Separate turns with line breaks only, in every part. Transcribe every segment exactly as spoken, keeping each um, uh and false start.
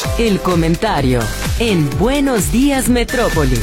El comentario en Buenos Días Metrópoli.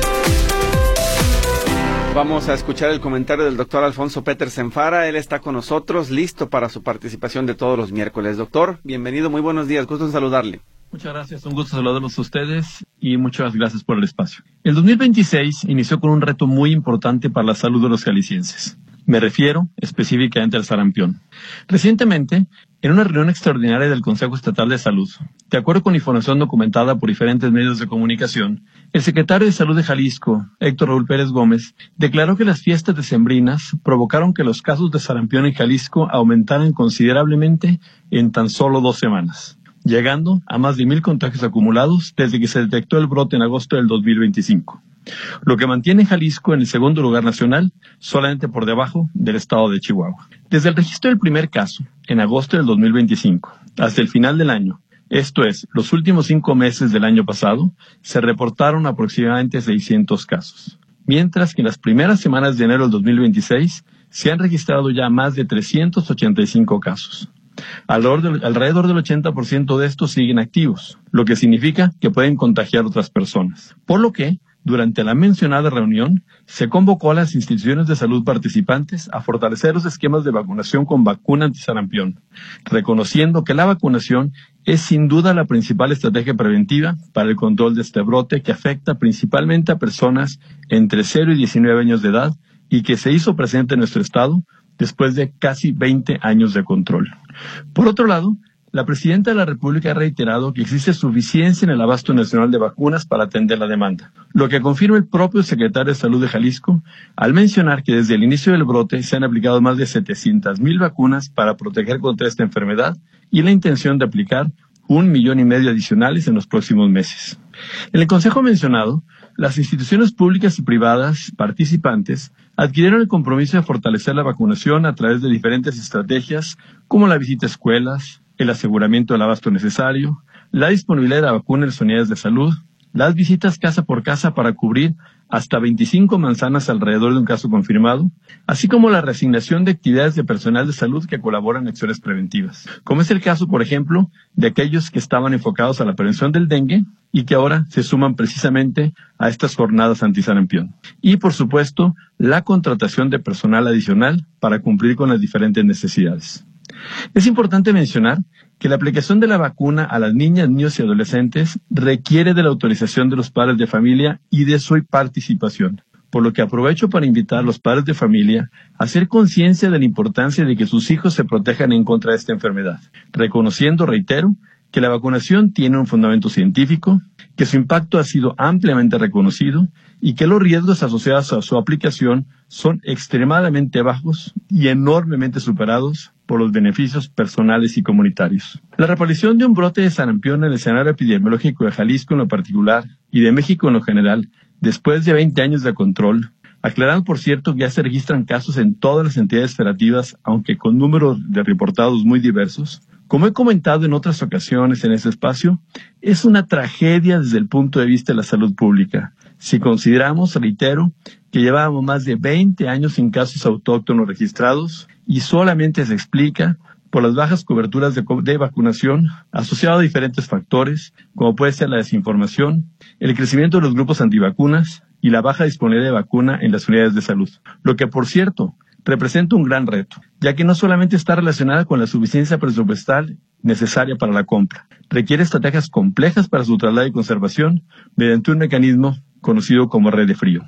Vamos a escuchar el comentario del doctor Alfonso Petersen Fara. Él está con nosotros, listo para su participación de todos los miércoles. Doctor, bienvenido, muy buenos días, gusto en saludarle.
Muchas gracias, un gusto saludarlos a ustedes y muchas gracias por el espacio. El dos mil veintiséis inició con un reto muy importante para la salud de los jaliscienses. Me refiero específicamente al sarampión. Recientemente, en una reunión extraordinaria del Consejo Estatal de Salud, de acuerdo con información documentada por diferentes medios de comunicación, el secretario de Salud de Jalisco, Héctor Raúl Pérez Gómez, declaró que las fiestas decembrinas provocaron que los casos de sarampión en Jalisco aumentaran considerablemente en tan solo dos semanas, llegando a más de mil contagios acumulados desde que se detectó el brote en agosto del dos mil veinticinco, lo que mantiene a Jalisco en el segundo lugar nacional, solamente por debajo del estado de Chihuahua. Desde el registro del primer caso, en agosto del dos mil veinticinco, hasta el final del año, esto es, los últimos cinco meses del año pasado, se reportaron aproximadamente seiscientos casos, mientras que en las primeras semanas de enero del dos mil veintiséis se han registrado ya más de trescientos ochenta y cinco casos. Alrededor del, alrededor del ochenta por ciento de estos siguen activos, lo que significa que pueden contagiar a otras personas. Por lo que, durante la mencionada reunión, se convocó a las instituciones de salud participantes a fortalecer los esquemas de vacunación con vacuna antisarampión, reconociendo que la vacunación es sin duda la principal estrategia preventiva para el control de este brote que afecta principalmente a personas entre cero y diecinueve años de edad y que se hizo presente en nuestro estado después de casi veinte años de control. Por otro lado, la Presidenta de la República ha reiterado que existe suficiencia en el abasto nacional de vacunas para atender la demanda, lo que confirma el propio secretario de Salud de Jalisco al mencionar que desde el inicio del brote se han aplicado más de setecientas mil vacunas para proteger contra esta enfermedad y la intención de aplicar un millón y medio adicionales en los próximos meses. En el consejo mencionado, las instituciones públicas y privadas participantes adquirieron el compromiso de fortalecer la vacunación a través de diferentes estrategias como la visita a escuelas, el aseguramiento del abasto necesario, la disponibilidad de la vacuna en las unidades de salud, las visitas casa por casa para cubrir hasta veinticinco manzanas alrededor de un caso confirmado, así como la reasignación de actividades de personal de salud que colaboran en acciones preventivas, como es el caso, por ejemplo, de aquellos que estaban enfocados a la prevención del dengue y que ahora se suman precisamente a estas jornadas antisarampión. Y, por supuesto, la contratación de personal adicional para cumplir con las diferentes necesidades. Es importante mencionar que la aplicación de la vacuna a las niñas, niños y adolescentes requiere de la autorización de los padres de familia y de su participación, por lo que aprovecho para invitar a los padres de familia a hacer conciencia de la importancia de que sus hijos se protejan en contra de esta enfermedad, reconociendo, reitero, que la vacunación tiene un fundamento científico, que su impacto ha sido ampliamente reconocido y que los riesgos asociados a su aplicación son extremadamente bajos y enormemente superados por los beneficios personales y comunitarios. La reaparición de un brote de sarampión en el escenario epidemiológico de Jalisco en lo particular y de México en lo general, después de veinte años de control, aclarando por cierto que ya se registran casos en todas las entidades federativas, aunque con números de reportados muy diversos, como he comentado en otras ocasiones en este espacio, es una tragedia desde el punto de vista de la salud pública. Si consideramos, reitero, que llevábamos más de veinte años sin casos autóctonos registrados y solamente se explica por las bajas coberturas de, de vacunación asociadas a diferentes factores, como puede ser la desinformación, el crecimiento de los grupos antivacunas y la baja disponibilidad de vacuna en las unidades de salud. Lo que, por cierto, representa un gran reto, ya que no solamente está relacionada con la suficiencia presupuestal necesaria para la compra, requiere estrategias complejas para su traslado y conservación mediante un mecanismo conocido como red de frío.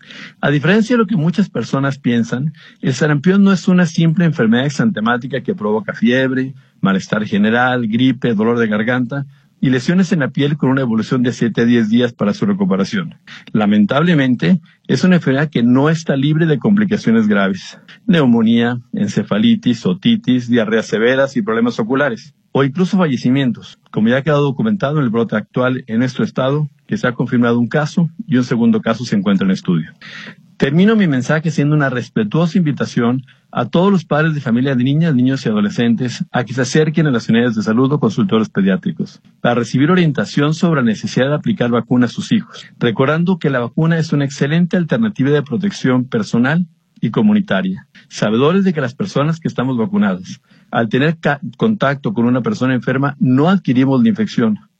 A diferencia de lo que muchas personas piensan, el sarampión no es una simple enfermedad exantemática que provoca fiebre, malestar general, gripe, dolor de garganta y lesiones en la piel con una evolución de siete a diez días para su recuperación. Lamentablemente, es una enfermedad que no está libre de complicaciones graves: neumonía, encefalitis, otitis, diarreas severas y problemas oculares, o incluso fallecimientos, como ya ha quedado documentado en el brote actual en nuestro estado, que se ha confirmado un caso y un segundo caso se encuentra en estudio. Termino mi mensaje siendo una respetuosa invitación a todos los padres de familia de niñas, niños y adolescentes a que se acerquen a las unidades de salud o consultorios pediátricos para recibir orientación sobre la necesidad de aplicar vacuna a sus hijos, recordando que la vacuna es una excelente alternativa de protección personal y comunitaria, sabedores de que las personas que estamos vacunadas, al tener ca- contacto con una persona enferma, no adquirimos la infección,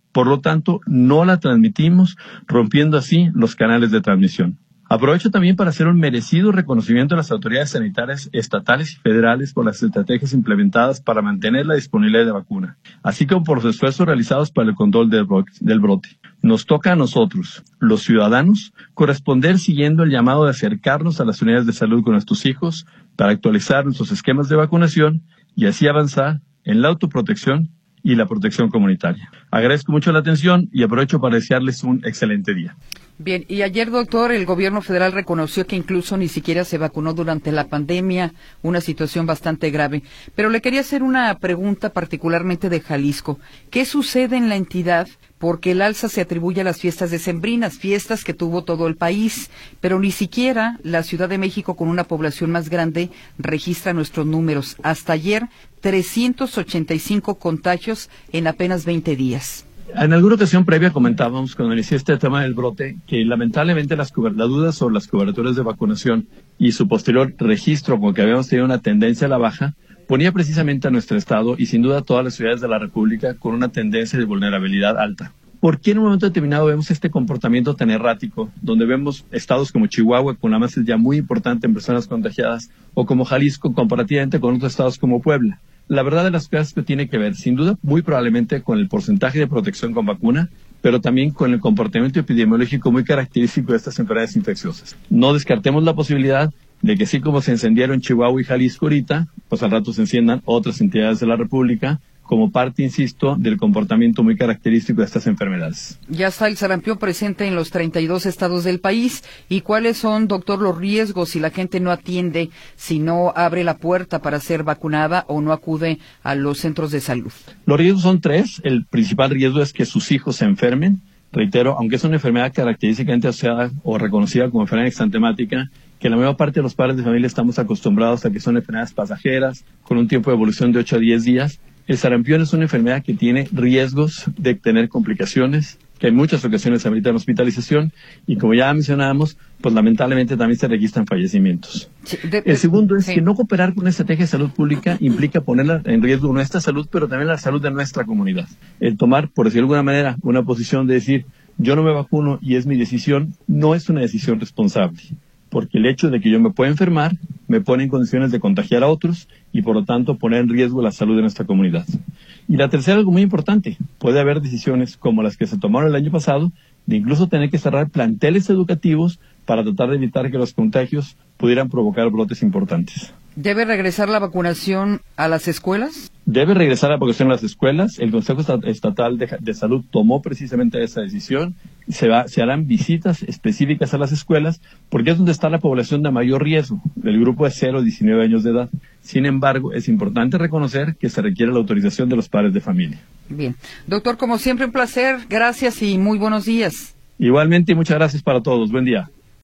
Por lo tanto, no la transmitimos, rompiendo así los canales de transmisión. Aprovecho también para hacer un merecido reconocimiento a las autoridades sanitarias estatales y federales por las estrategias implementadas para mantener la disponibilidad de vacuna, así como por los esfuerzos realizados para el control del brote. Nos toca a nosotros, los ciudadanos, corresponder siguiendo el llamado de acercarnos a las unidades de salud con nuestros hijos para actualizar nuestros esquemas de vacunación y así avanzar en la autoprotección y la protección comunitaria. Agradezco mucho la atención y aprovecho para desearles un excelente día.
Bien, y ayer, doctor, el gobierno federal reconoció que incluso ni siquiera se vacunó durante la pandemia, una situación bastante grave. Pero le quería hacer una pregunta particularmente de Jalisco. ¿Qué sucede en la entidad? Porque el alza se atribuye a las fiestas decembrinas, fiestas que tuvo todo el país, pero ni siquiera la Ciudad de México, con una población más grande, registra nuestros números. Hasta ayer, trescientos ochenta y cinco contagios en apenas veinte días.
En alguna ocasión previa comentábamos, cuando inicié este tema del brote, que lamentablemente las la dudas sobre las coberturas de vacunación y su posterior registro, porque habíamos tenido una tendencia a la baja, ponía precisamente a nuestro estado y sin duda a todas las ciudades de la República con una tendencia de vulnerabilidad alta. ¿Por qué en un momento determinado vemos este comportamiento tan errático, donde vemos estados como Chihuahua con la masa ya muy importante en personas contagiadas, o como Jalisco comparativamente con otros estados como Puebla? La verdad de las cosas que tiene que ver, sin duda, muy probablemente con el porcentaje de protección con vacuna, pero también con el comportamiento epidemiológico muy característico de estas enfermedades infecciosas. No descartemos la posibilidad de que así como se encendieron Chihuahua y Jalisco ahorita, pues al rato se enciendan otras entidades de la República, como parte, insisto, del comportamiento muy característico de estas enfermedades.
Ya está el sarampión presente en los treinta y dos estados del país. ¿Y cuáles son, doctor, los riesgos si la gente no atiende, si no abre la puerta para ser vacunada o no acude a los centros de salud?
Los riesgos son tres. El principal riesgo es que sus hijos se enfermen. Reitero, aunque es una enfermedad característicamente asociada o reconocida como enfermedad exantemática, que la mayor parte de los padres de familia estamos acostumbrados a que son enfermedades pasajeras, con un tiempo de evolución de ocho a diez días. El sarampión es una enfermedad que tiene riesgos de tener complicaciones, que en muchas ocasiones ameritan hospitalización, y como ya mencionábamos, pues lamentablemente también se registran fallecimientos. Sí, de, el segundo es sí. que no cooperar con una estrategia de salud pública implica poner en riesgo nuestra salud, pero también la salud de nuestra comunidad. El tomar, por decirlo de alguna manera, una posición de decir, yo no me vacuno y es mi decisión, no es una decisión responsable. Porque el hecho de que yo me pueda enfermar me pone en condiciones de contagiar a otros y por lo tanto poner en riesgo la salud de nuestra comunidad. Y la tercera, algo muy importante, puede haber decisiones como las que se tomaron el año pasado de incluso tener que cerrar planteles educativos para tratar de evitar que los contagios pudieran provocar brotes importantes.
¿Debe regresar la vacunación a las escuelas?
Debe regresar la vacunación a las escuelas. El Consejo Estatal de, de Salud tomó precisamente esa decisión. Se, va, se harán visitas específicas a las escuelas porque es donde está la población de mayor riesgo, del grupo de cero a diecinueve años de edad. Sin embargo, es importante reconocer que se requiere la autorización de los padres de familia.
Bien. Doctor, como siempre, un placer. Gracias y muy buenos días.
Igualmente, y muchas gracias para todos. Buen día.